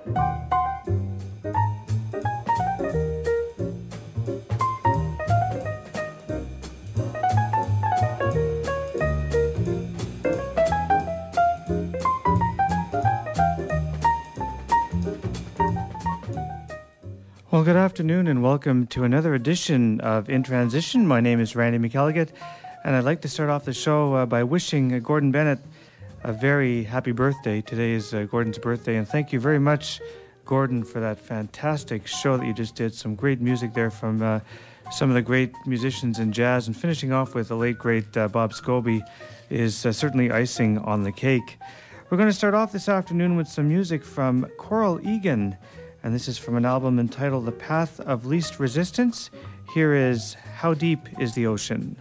Well, good afternoon and welcome to another edition of In Transition. My name is Randy McElligott, and I'd like to start off the show by wishing Gordon Bennett a very happy birthday. Today is Gordon's birthday, and thank you very much, Gordon, for that fantastic show that you just did. Some great music there from some of the great musicians in jazz, and finishing off with the late, great Bob Scobie is certainly icing on the cake. We're going to start off this afternoon with some music from Coral Egan, and this is from an album entitled The Path of Least Resistance. Here is How Deep is the Ocean?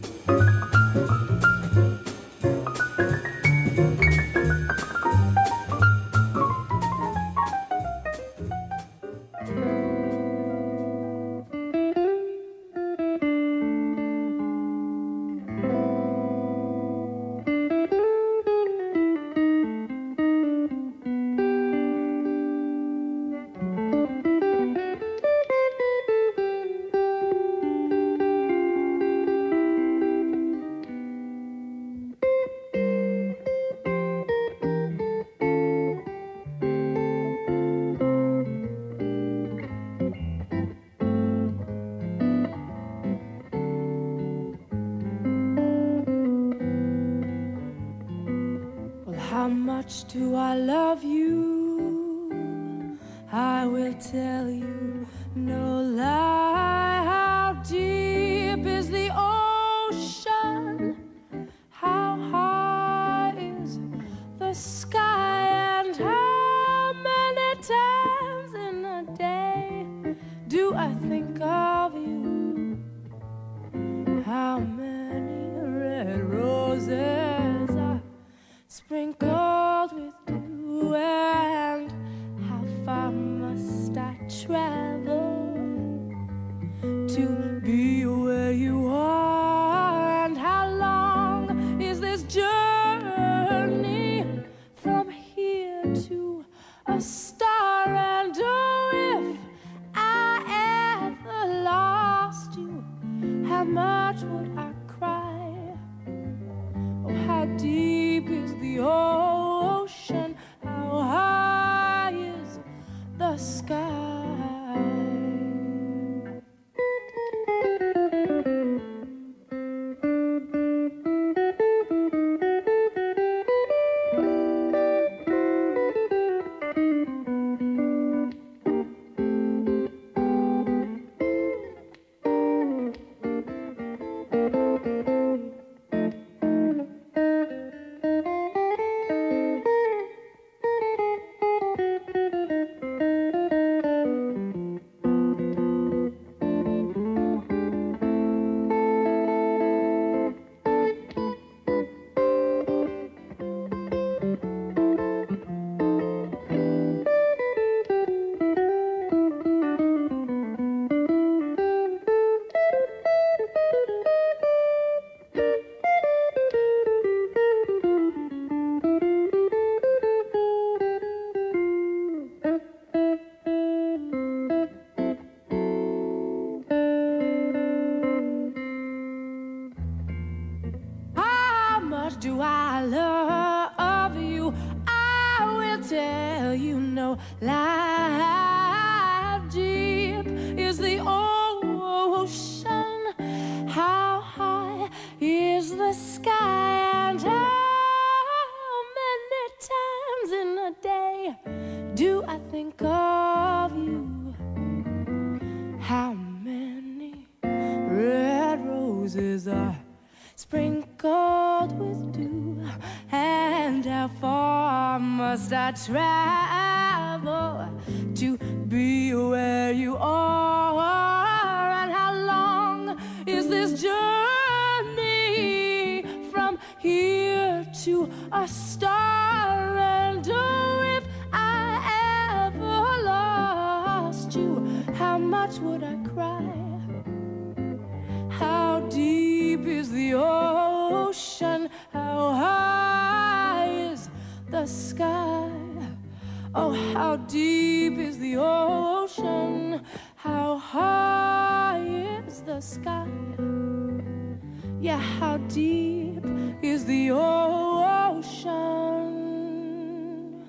How much do I love you? I will tell you no lie. How deep is the ocean? How high is the sky? And how many times in a day do I think of you? How many red roses are sprinkled with dew, and how far must I travel to be where you are? And how long is this journey from here to a star? And oh, if I ever lost you, how much would I cry? Oh, how deep is the ocean? How high is the sky? Do I love you? I will tell you no lie. How deep is the ocean? How high is the sky? And how many times in a day do I think of you? How many red roses are sprinkled with dew, and how far must I travel to be where you are? And how long is this journey from here to a star? And oh, if I ever lost you, how much would I cry? How deep is the ocean? How high is the sky? Oh, how deep is the ocean? How high is the sky? Yeah, how deep is the ocean?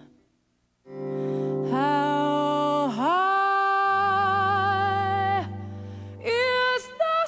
How high is the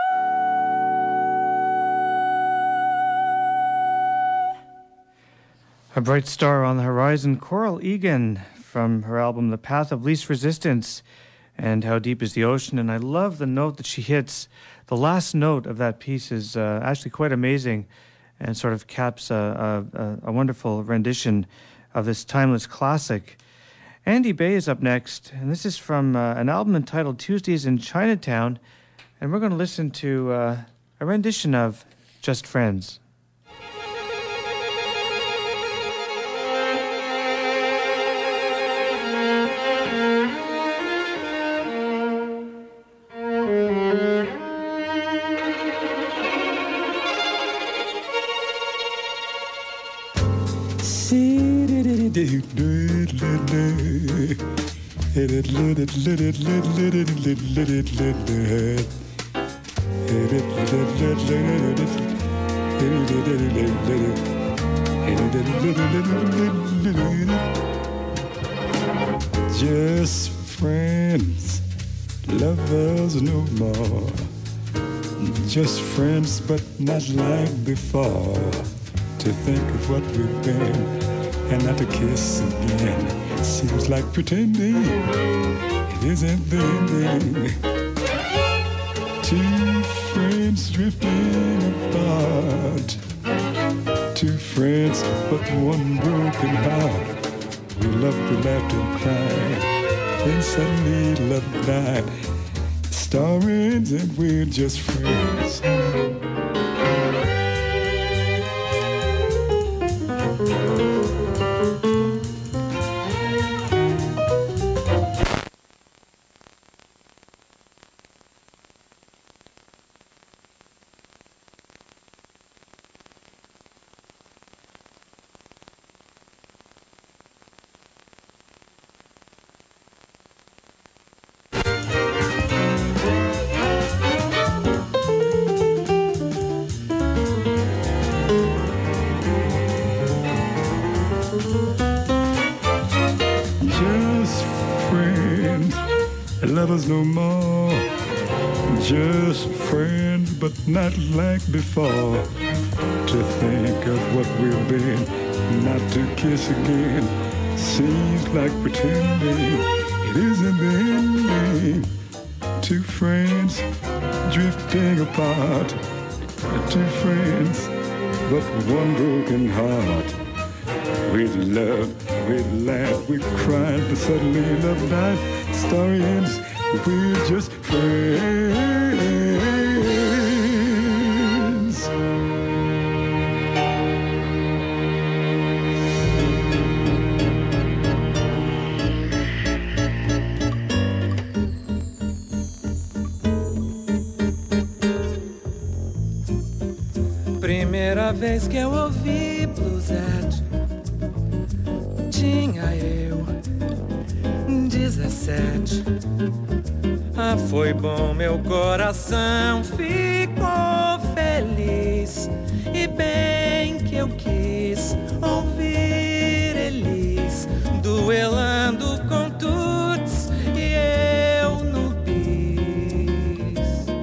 sky? A bright star on the horizon, Coral Egan from her album The Path of Least Resistance, and How Deep is the Ocean. And I love the note that she hits. The last note of that piece is actually quite amazing and sort of caps a wonderful rendition of this timeless classic. Andy Bay is up next, and this is from an album entitled Tuesdays in Chinatown, and we're going to listen to a rendition of Just Friends. Just friends, lovers no more. Just friends, but not like before. To think of what we've been and not to kiss again seems like pretending it isn't the ending. Two friends drifting apart. Two friends, but one broken heart. We loved, we laughed and cried. Then suddenly love died. The star ends and we're just friends. Lovers no more, just friends, but not like before. To think of what we've been, not to kiss again, seems like pretending it isn't the ending. Two friends drifting apart, two friends, but one broken heart. We'd love, we'd laugh, we'd cry, but suddenly love died. Story ends, we're just friends. Primeira vez que eu ouvi bluesette, tinha eu 17. Ah, foi bom, meu coração ficou feliz. E bem que eu quis ouvir eles duelando com tuts e eu no bis.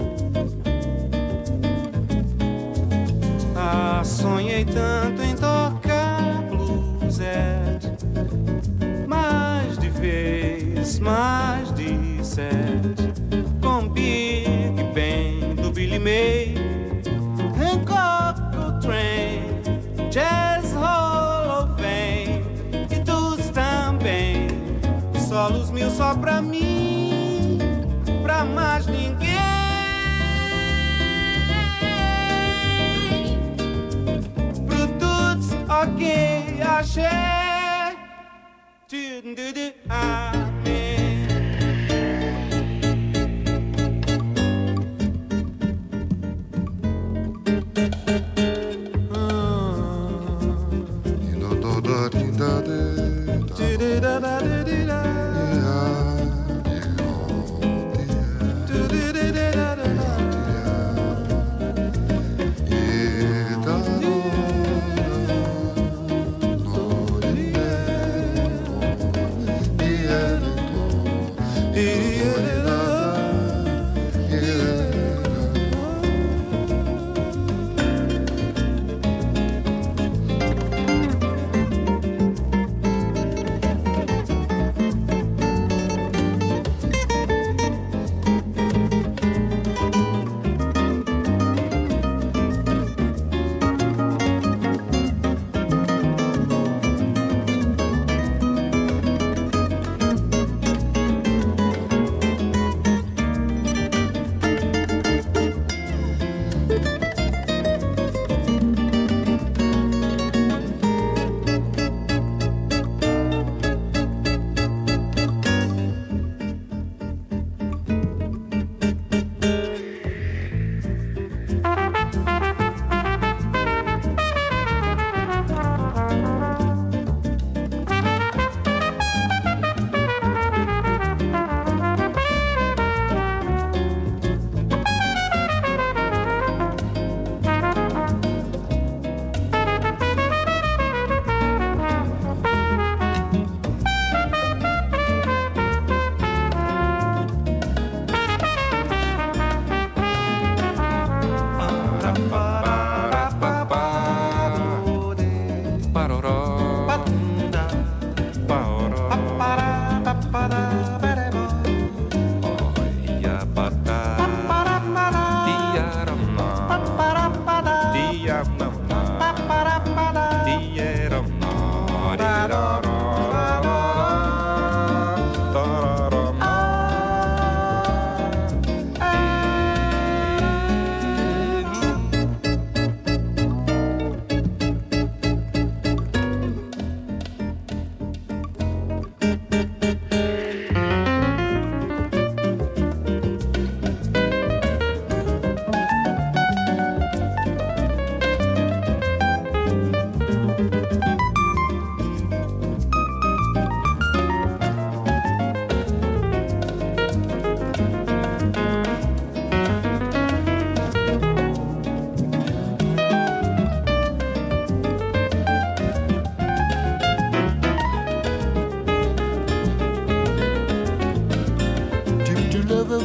Ah, sonhei tanto em tocar bluesette, mais de vez, mais de sete, com Big Ben do Billy May, Hancock Coltrane, Jazz Hall of Fame e dos também, solos mil só pra mim, pra mais ninguém. Pro tuts, ok, axé, amém.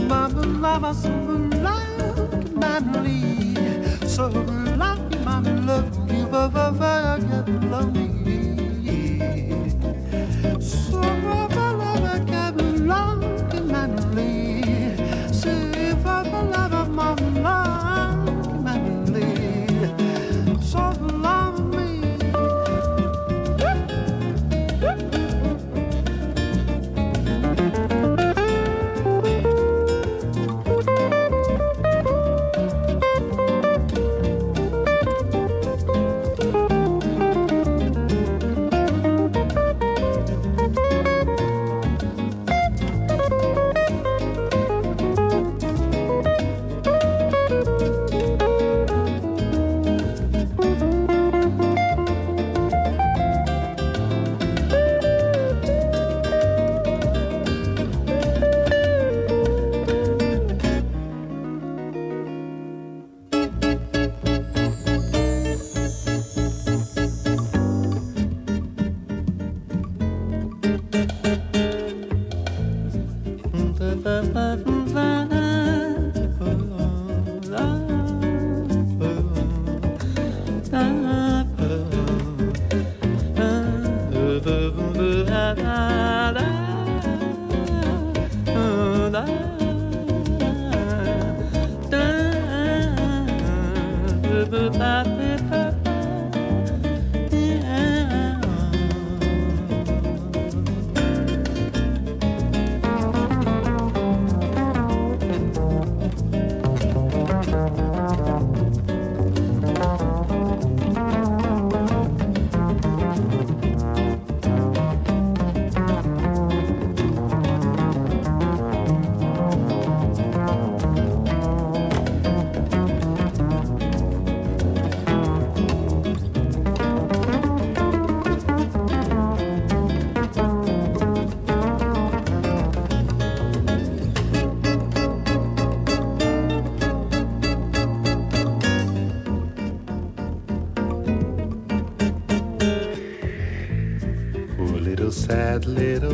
Mama, lava, so lucky, manly. So lucky, mama, love you, love me. So lava, cabin, lucky, manly. Say, lava, mama, lucky, manly. So love me. Sad little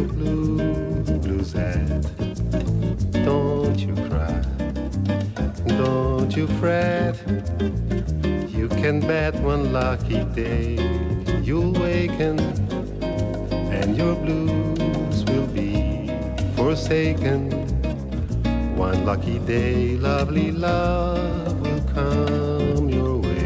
bluesette, don't you cry, don't you fret. You can bet one lucky day you'll waken and your blues will be forsaken. One lucky day, lovely love will come your way.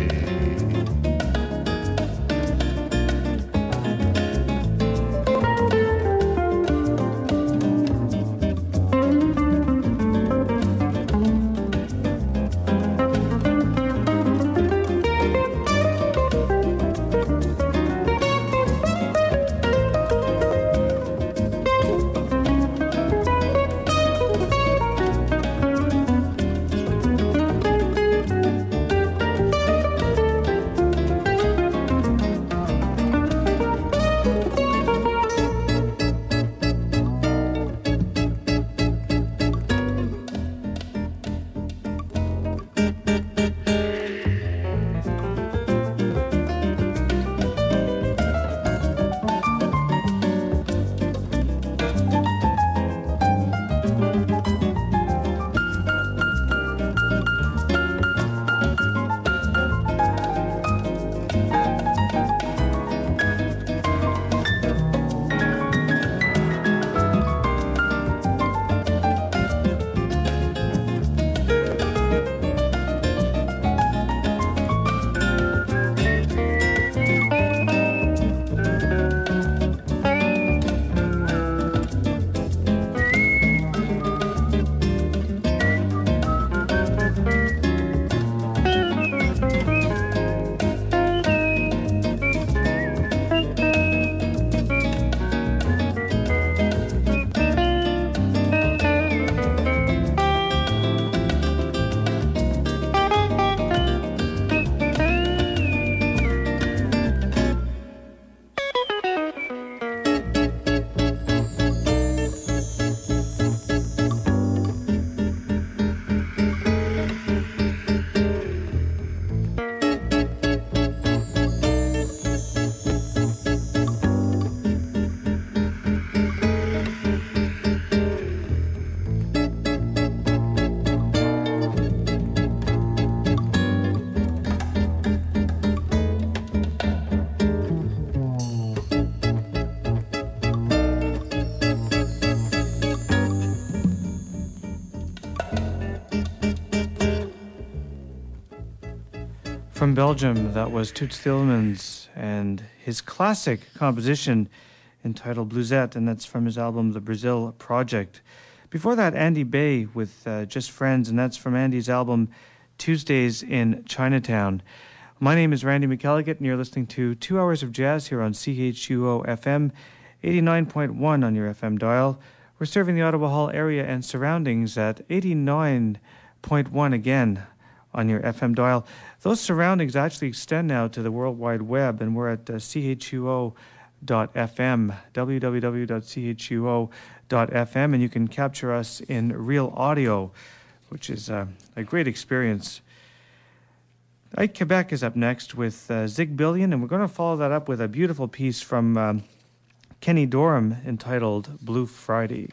From Belgium, that was Toots Thielemans and his classic composition entitled Bluesette, and that's from his album The Brazil Project. Before that, Andy Bay with Just Friends, and that's from Andy's album Tuesdays in Chinatown. My name is Randy McElligott, and you're listening to 2 hours of jazz here on CHUO FM, 89.1 on your FM dial. We're serving the Ottawa Hall area and surroundings at 89.1 again on your FM dial. Those surroundings actually extend now to the World Wide Web, and we're at chuo.fm, www.chuo.fm, and you can capture us in real audio, which is a great experience. Ike Quebec is up next with Zig Billion, and we're going to follow that up with a beautiful piece from Kenny Dorham entitled Blue Friday.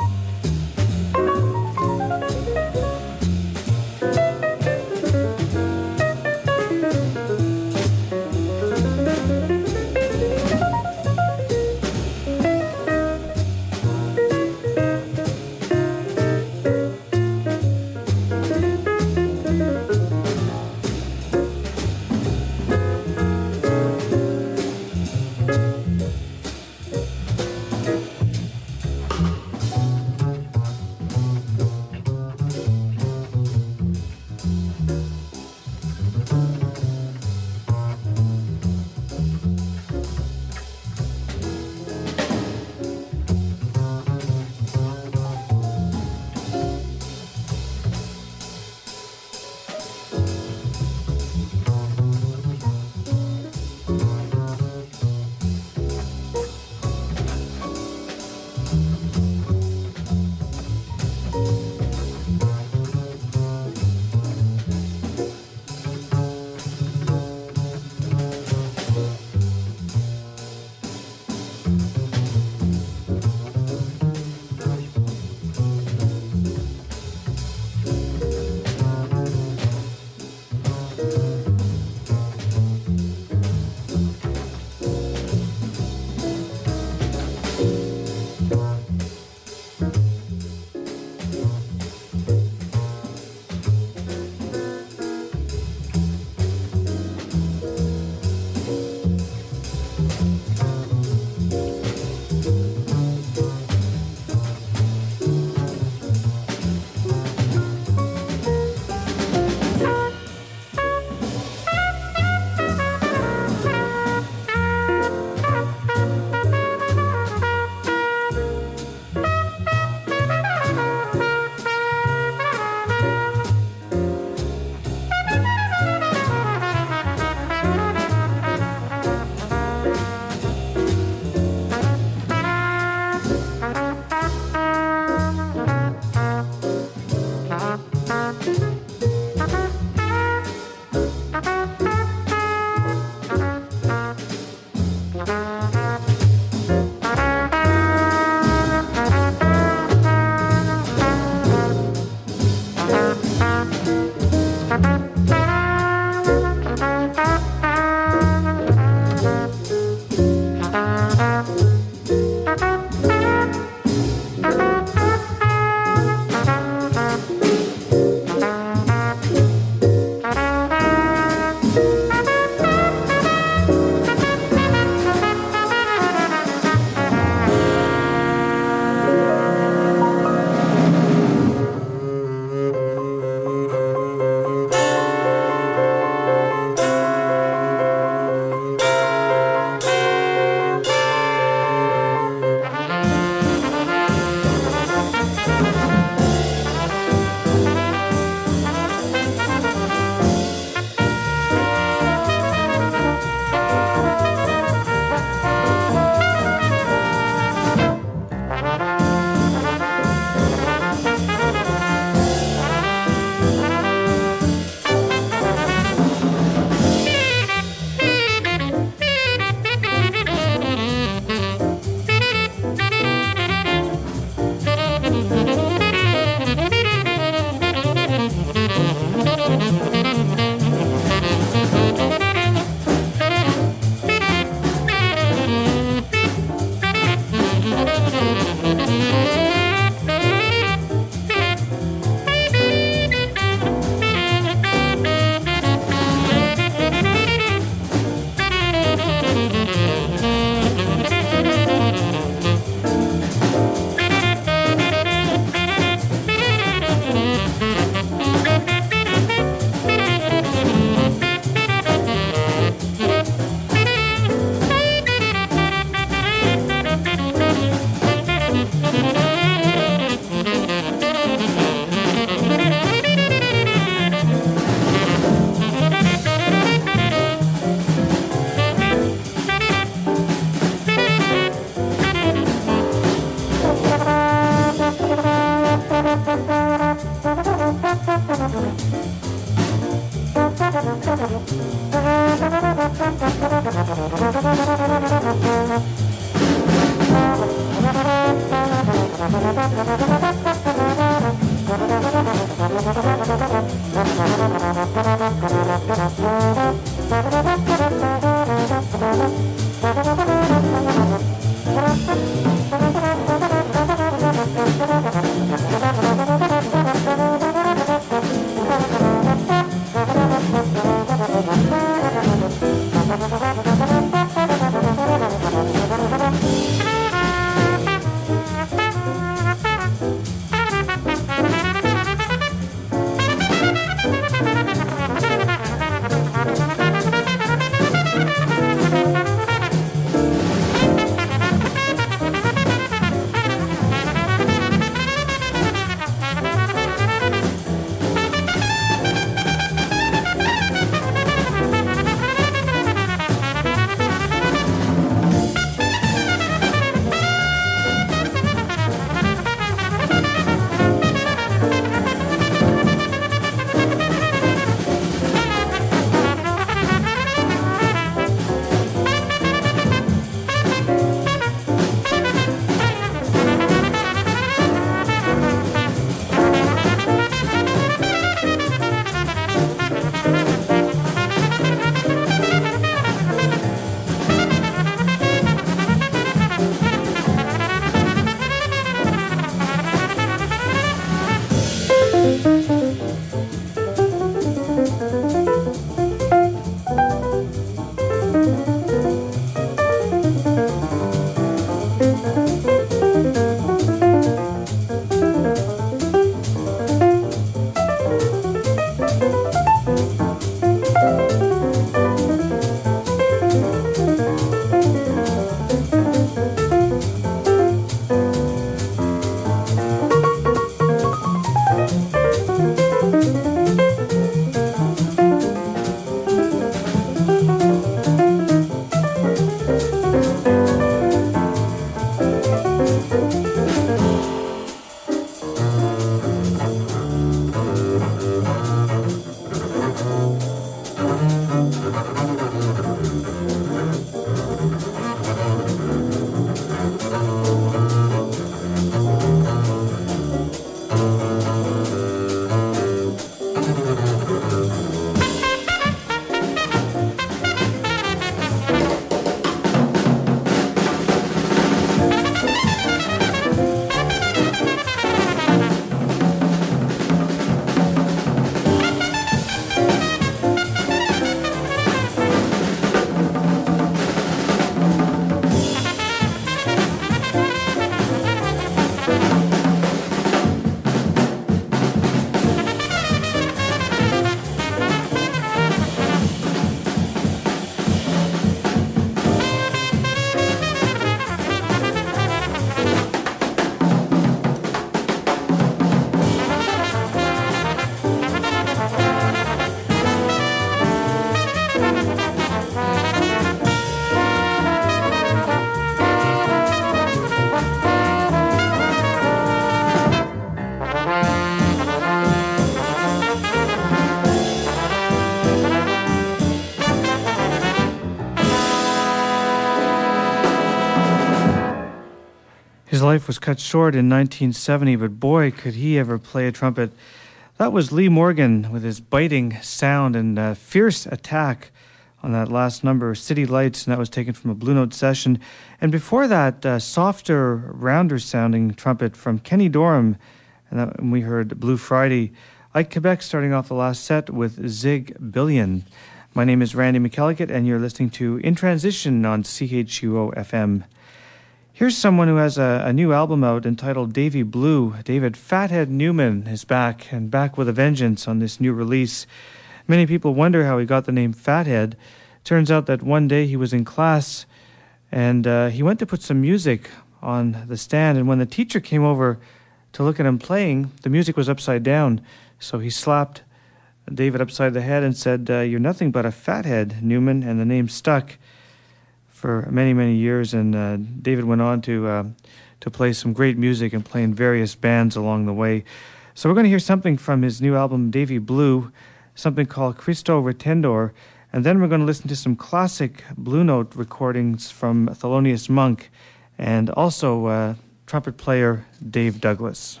His life was cut short in 1970, but boy, could he ever play a trumpet. That was Lee Morgan with his biting sound and fierce attack on that last number, City Lights, and that was taken from a Blue Note session. And before that, softer, rounder-sounding trumpet from Kenny Dorham, and we heard Blue Friday. Ike Quebec starting off the last set with Zig Billion. My name is Randy McElligott, and you're listening to In Transition on CHUO FM. Here's someone who has a new album out entitled Davy Blue. David Fathead Newman is back, and back with a vengeance on this new release. Many people wonder how he got the name Fathead. Turns out that one day he was in class, and he went to put some music on the stand, and when the teacher came over to look at him playing, the music was upside down. So he slapped David upside the head and said, "You're nothing but a fathead, Newman," and the name stuck for many, many years, and David went on to play some great music and play in various bands along the way. So we're going to hear something from his new album, Davy Blue, something called Cristo Retendor, and then we're going to listen to some classic Blue Note recordings from Thelonious Monk, and also trumpet player Dave Douglas.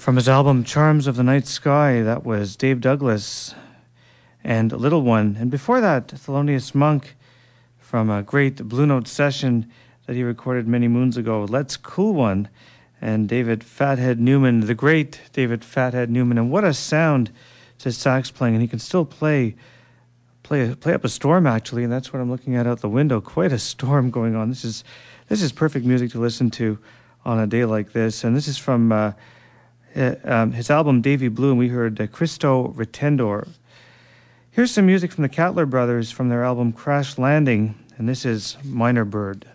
From his album Charms of the Night Sky, that was Dave Douglas and Little One. And before that, Thelonious Monk from a great Blue Note session that he recorded many moons ago, Let's Cool One. And David Fathead Newman, the great David Fathead Newman. And what a sound to sax playing. And he can still play up a storm, actually. And that's what I'm looking at out the window. Quite a storm going on. This is perfect music to listen to on a day like this. And this is from his album Davy Blue, and we heard Cristo Retendor. Here's some music from the Catler Brothers from their album Crash Landing, and this is Minor Bird.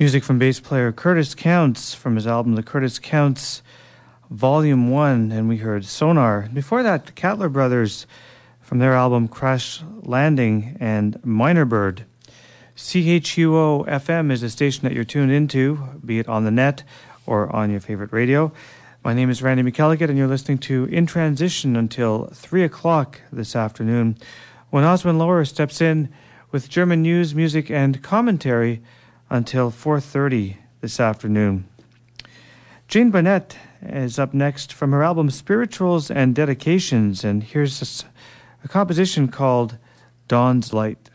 Music from bass player Curtis Counts from his album The Curtis Counts Volume 1, and we heard Sonar. Before that, the Catler Brothers from their album Crash Landing and Minor Bird. CHUO FM is the station that you're tuned into, be it on the net or on your favorite radio. My name is Randy McElligott, and you're listening to In Transition until 3 o'clock this afternoon, when Oswin Lower steps in with German news, music, and commentary until 4:30 this afternoon. Jane Burnett is up next from her album Spirituals and Dedications, and here's a composition called Dawn's Light.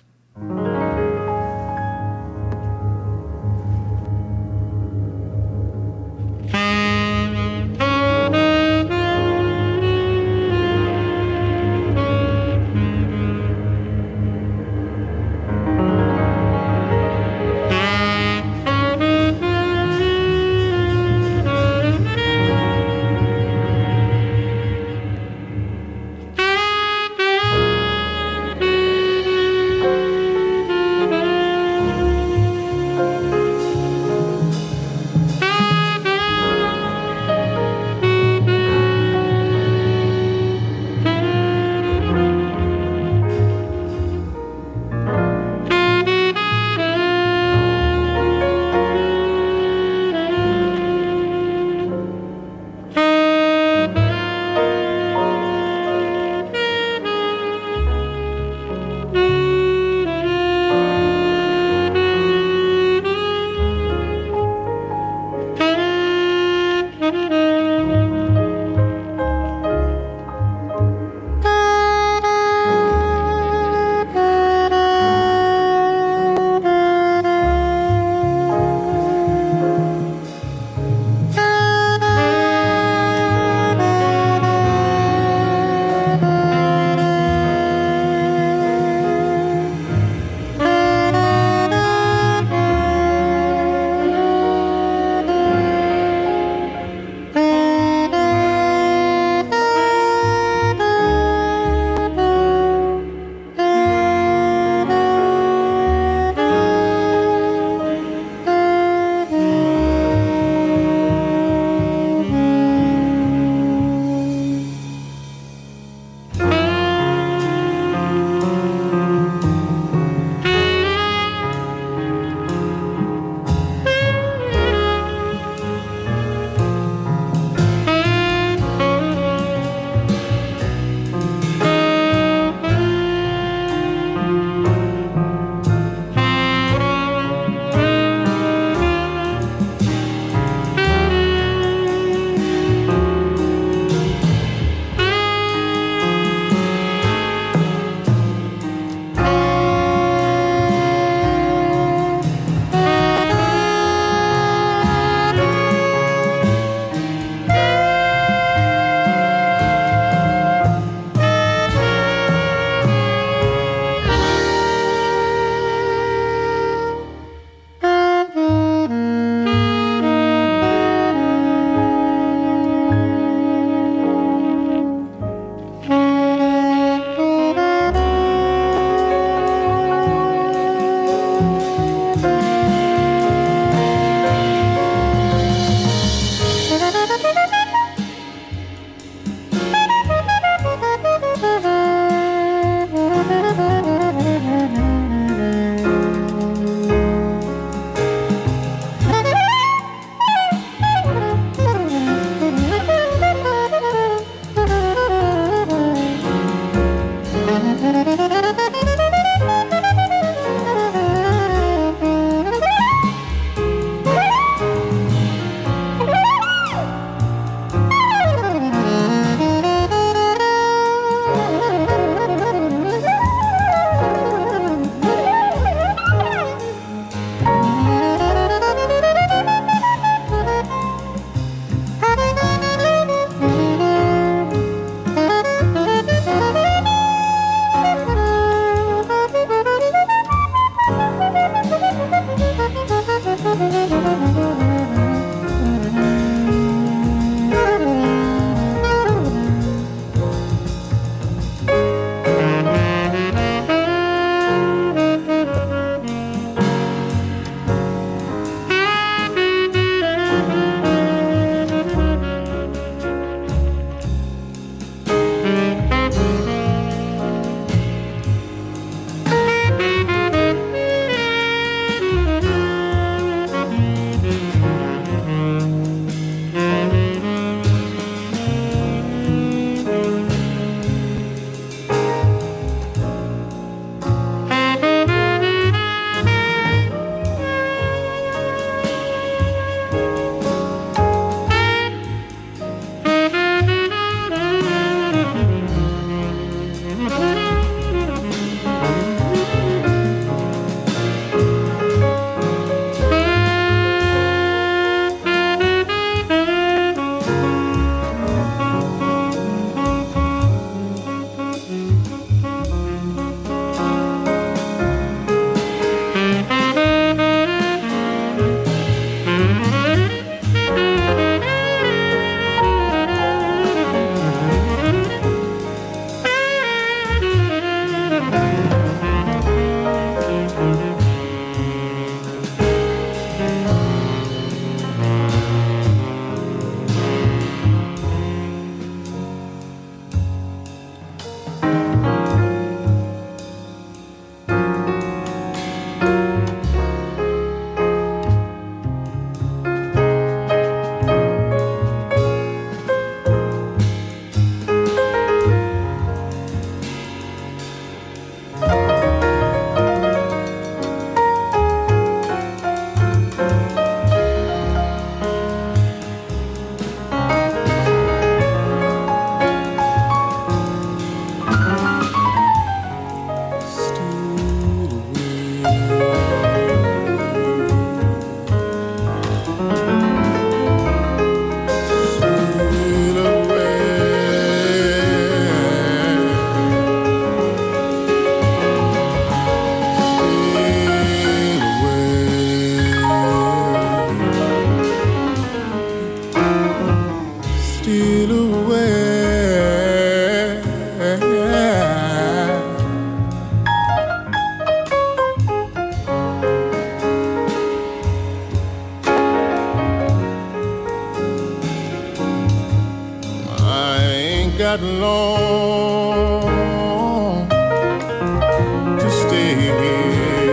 got long to stay here.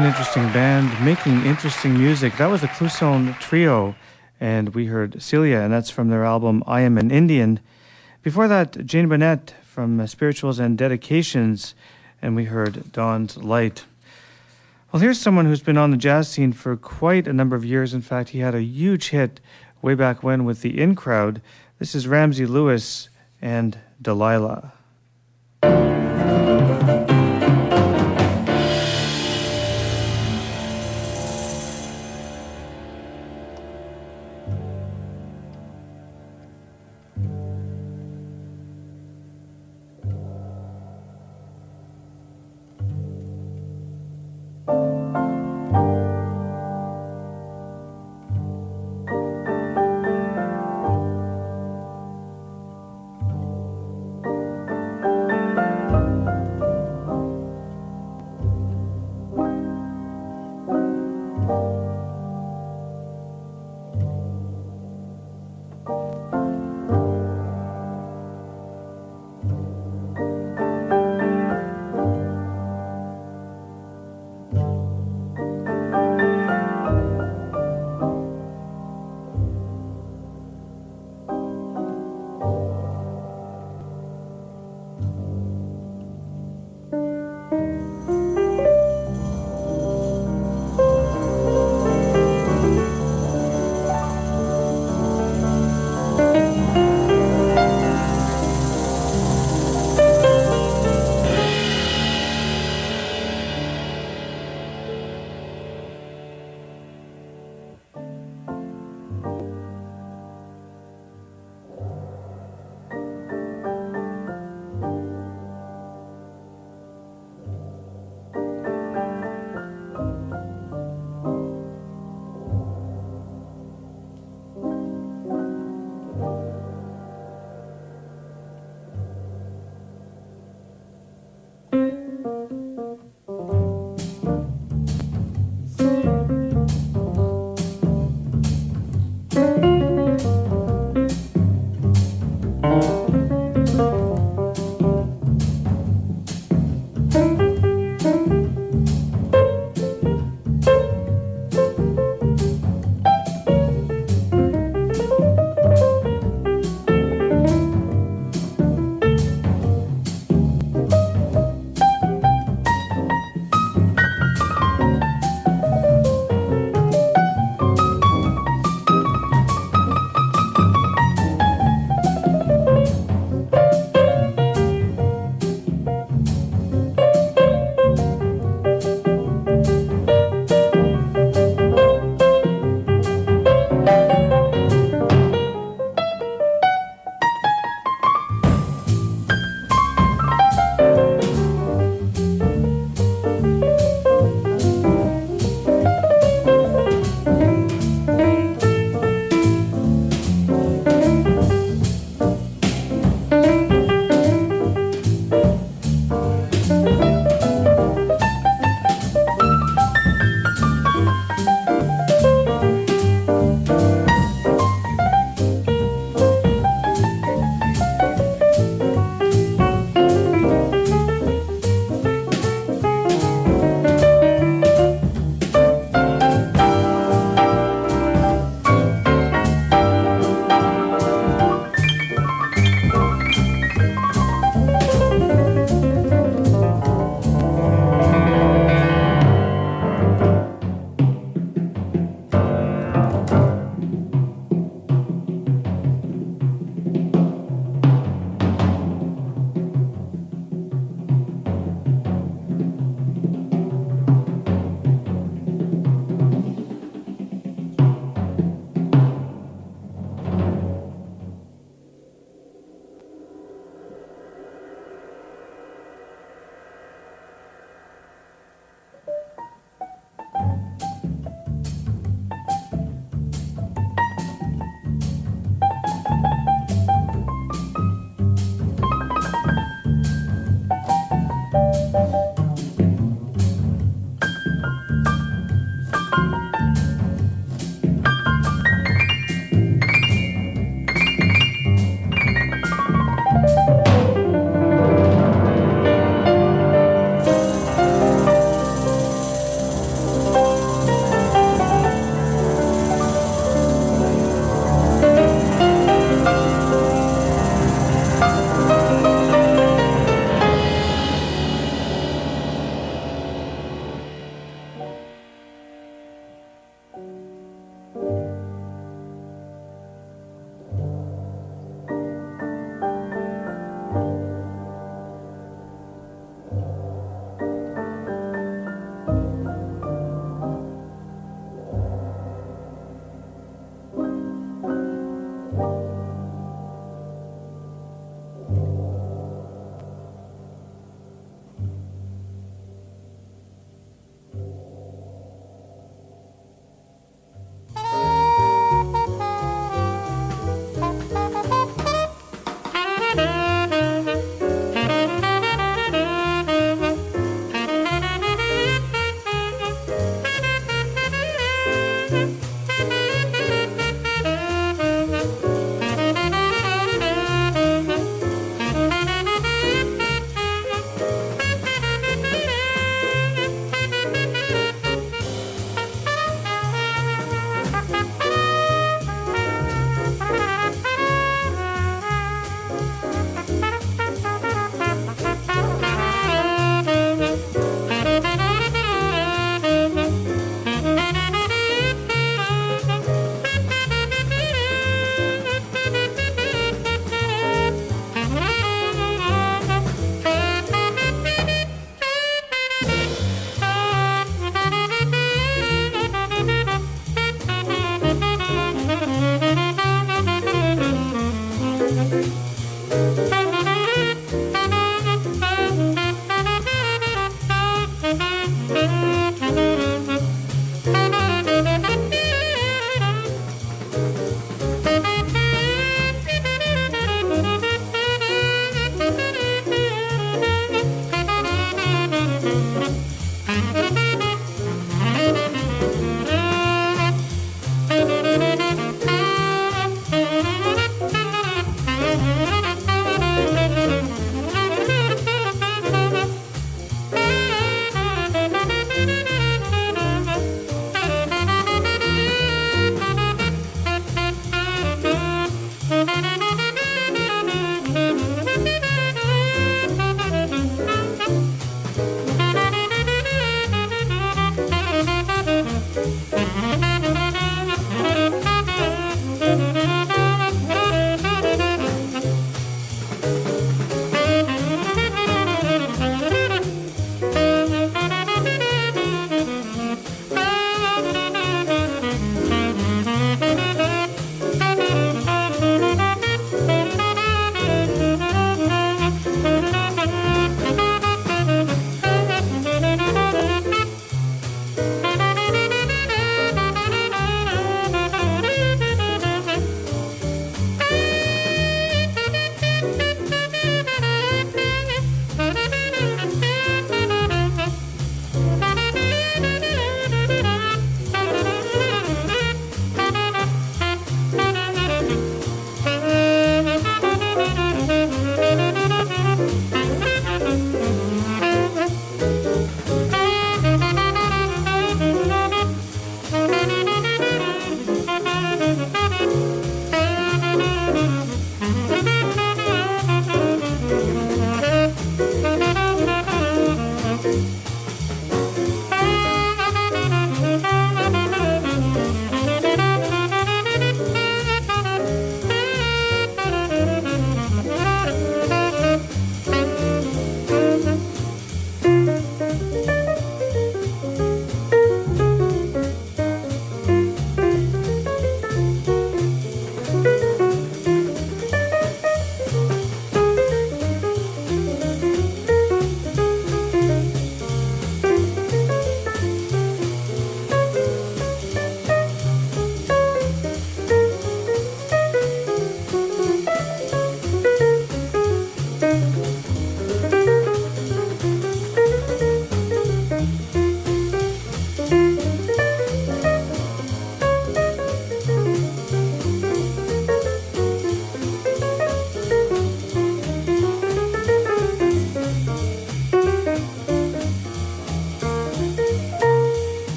an interesting band making interesting music. That was the Clousson Trio, and we heard Celia, and that's from their album I Am an Indian. Before that, Jane Burnett from Spirituals and Dedications, and we heard Dawn's Light. Well, here's someone who's been on the jazz scene for quite a number of years. In fact, he had a huge hit way back when with the In Crowd. This is Ramsey Lewis and Delilah.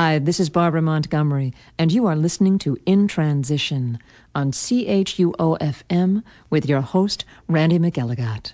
Hi, this is Barbara Montgomery, and you are listening to In Transition on CHUO-FM with your host, Randy McElligott.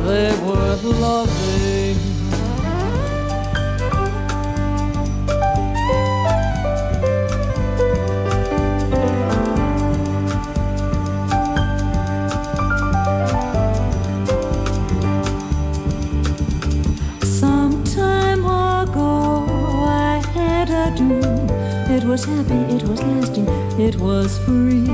they were loving. It was happy, it was lasting, it was free.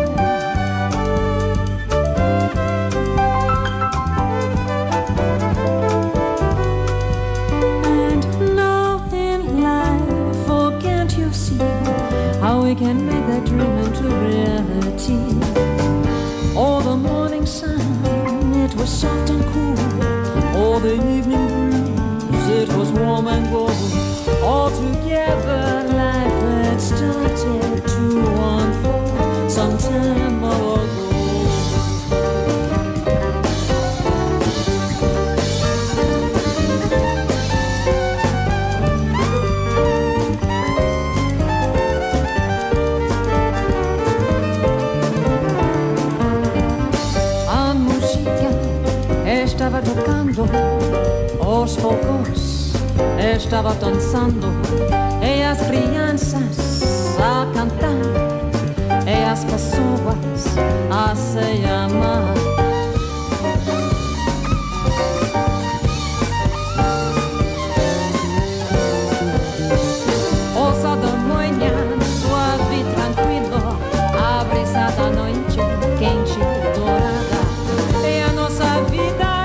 And now in life, oh, can't you see how we can make that dream into reality? Oh, the morning sun, it was soft and cool. Oh, the evening breeze, it was warm and cool. All together life had started to unfold some time ago. A música estava tocando aos poucos. Estava dançando e as crianças a cantar e as pessoas a se amar. O sol da manhã suave e tranquilo, a brisa da noite quente e dourada, e a nossa vida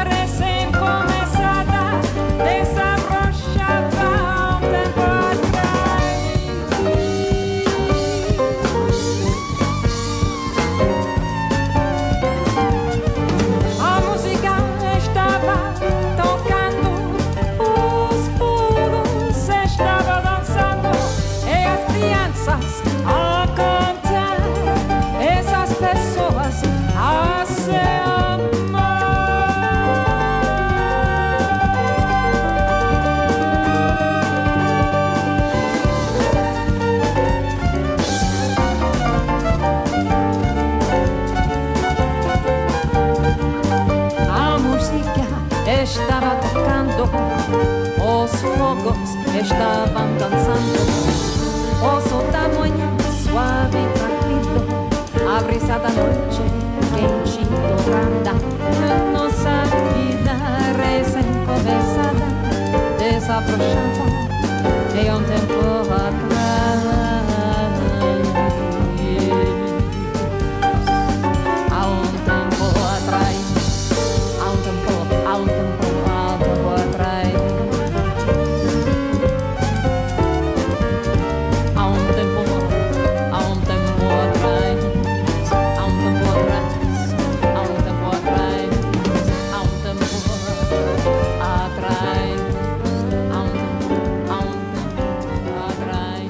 estava tocando, os fogos estavam dançando, o sol da manhã suave e tranquilo, a brisa da noite quente e dourada, a nossa vida recém-começada desabrochava em um tempo atrás. Atrás.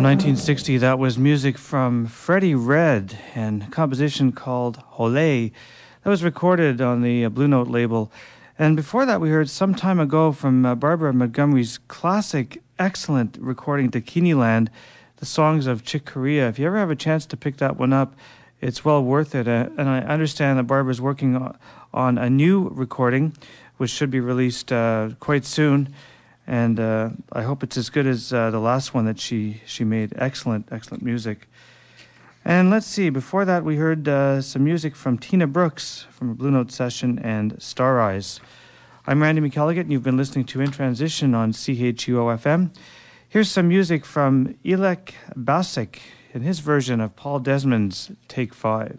1960, that was music from Freddie Red and a composition called Holé. That was recorded on the Blue Note label. And before that, we heard some time ago from Barbara Montgomery's classic, excellent recording, Dakini Land, the songs of Chick Corea. If you ever have a chance to pick that one up, it's well worth it. And I understand that Barbara's working on a new recording, which should be released quite soon. And I hope it's as good as the last one that she made. Excellent, excellent music. And let's see, before that we heard some music from Tina Brooks from a Blue Note session and Star Eyes. I'm Randy McElligott, and you've been listening to In Transition on CHUO-FM. Here's some music from Ilek Basik in his version of Paul Desmond's Take 5.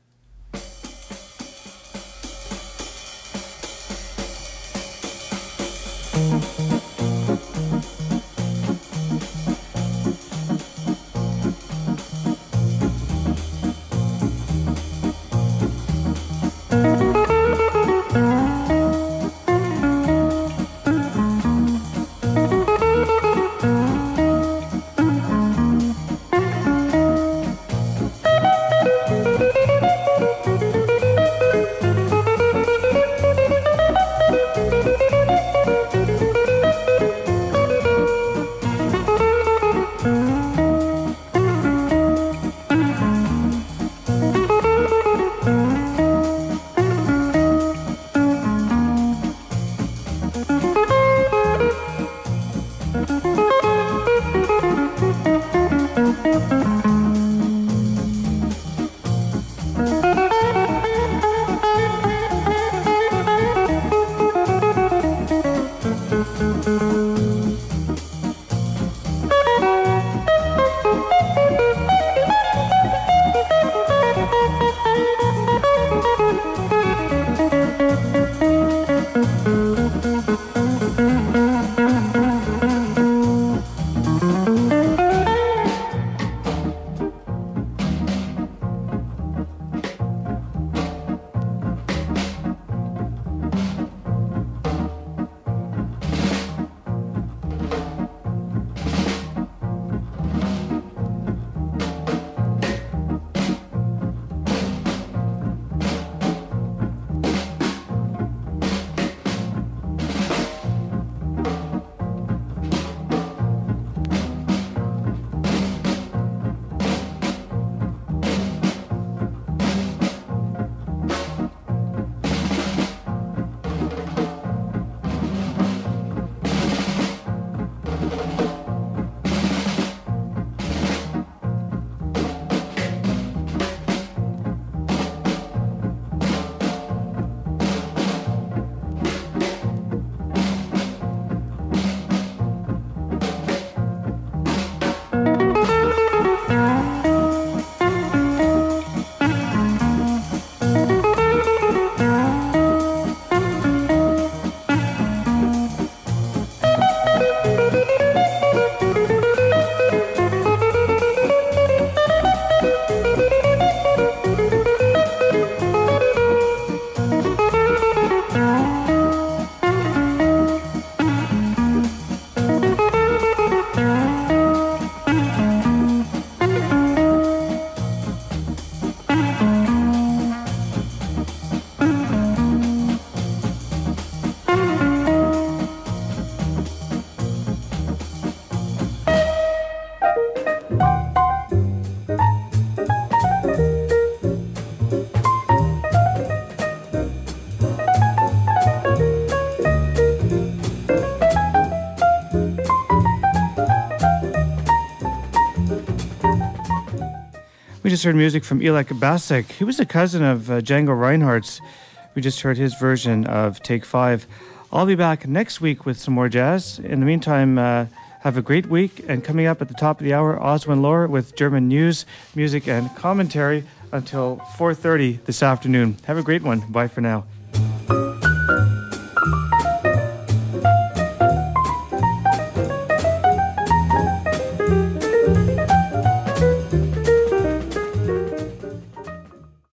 We just heard music from Ilek Basik. He was a cousin of Django Reinhardt's. We just heard his version of Take 5. I'll be back next week with some more jazz. In the meantime, have a great week. And coming up at the top of the hour, Oswin Lohr with German news, music, and commentary until 4:30 this afternoon. Have a great one. Bye for now.